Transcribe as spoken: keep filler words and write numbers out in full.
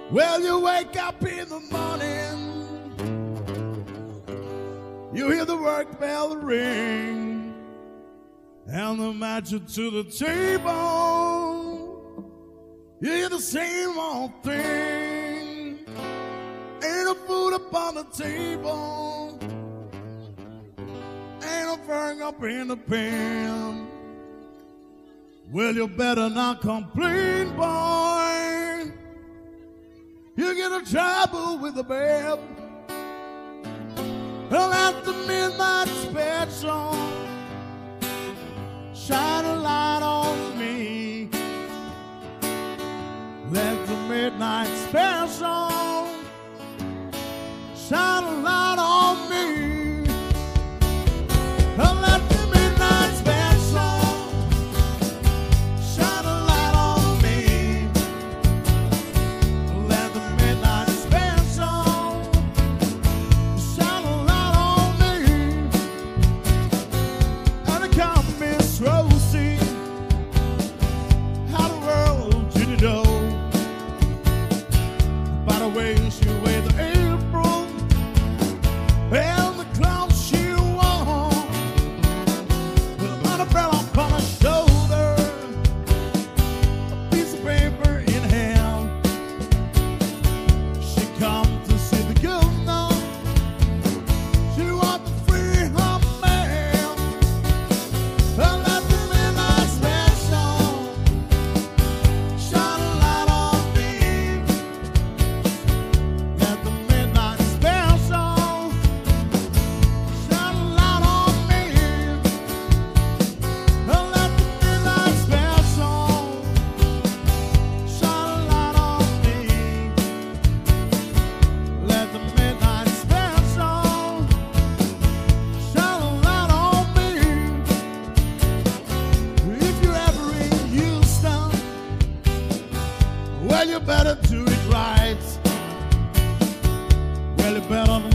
Well, you wake up in the morning, you hear the work bell ring, and the match you to the table, you hear the same old thing. Ain't no food upon the table, ain't no frying up in the pan. Well, you better not complain, boy. You get in trouble with the bell. Well, at the midnight special, shine a light on me. Let the midnight special shine a light on me. Well, let the midnight special shine a light on me. Let the midnight special shine a light on me. And I come Miss Rosie, how the world did you know? By the way she weighed the April and the clothes she wore, with an umbrella upon her shoulder, a piece of paper in hand. She come to see the governor. She want to free her man. Well, let the midnight special shine a light on me. Let the midnight special shine a light on me. Well, let the midnight special shine a light on me. Let the midnight special shine a light on me. If you're ever in Houston, well, you better do it right. Well, you better